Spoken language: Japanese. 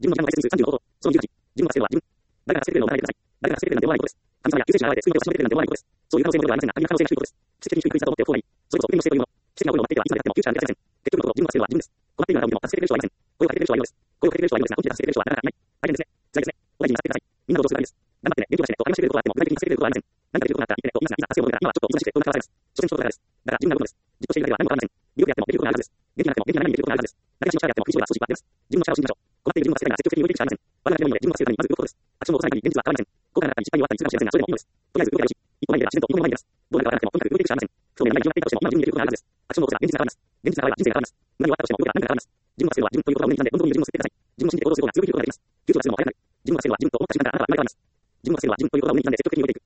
自分の自分の愛する35こと、その自分は自分。誰が助けてくれるのを離れてください。誰が助けてくれるなんて思わないことです。神様や救世主が現れて、罪を正しめてくれるなんて思わないことです。そういう可能性もありませんが、仮に可能性が低いことです。奇跡的に低い確率だと思っておく方がいい。それこそ、運命の指定というもの。奇跡が起こるのを待っていてはいつまで経ってもフューチャーに出せません。結局のところ、自分が助けるのは自分です。困っているあなたを見ても助けてくれる人はいません。声をかけてくれる人はいません。声をかけてくれる人はいるのですが、本気で助けてくれる人はなかなかいない。大変ですね。辛いですね。お大事になってください。みんなのどうするかです。頑張ってね、勉強してね、と励ましてくれることがあっても、具体的に助けてくれることはありません。何かできることがあったら言ってね、と言いますが、いざ助けを求めたら、今はちょっと忙しくて、こんな顔されます。所詮仕事だからです。だから自分が動くのです。じっとしているだけでは何も変わりません。微力やってもできることがあるはずです。元気なくても元気な何にできることがあるはずです。何かしの力やっても不一定は少しは出ます。自分の力を信じましょう。困っている自分が世界が積極的に動いていくしかありません。我々でもいいので、自分が助けるためにまず動くことです。アクションを起こさない限り現実は変わりません。後悔があったり失敗に終わったりするかもしれませんが、それでもいいのです。とりあえず動けばよし。一歩前に出れば自然と二歩目に前に出ます。どうなるかわからなくても、とにかく動いていくしかありません。不透明な何が決まっていたとしても、今自分にできることがあるはずです。アクションを起こせば現実が変わります。現実が変われば人生が変わります。何が終わったとしても、動けば何が変わります。自分が助けるは自分ということが胸に刻んで、どんどん自分を救ってください。自分を信じて行動することがすぐにできることができます。救助がするのも早くなる。自分が助けるは自分と思った瞬間からあなたは前に変わります。自分が助けるは自分ということが胸に刻んで積極的に動いていく。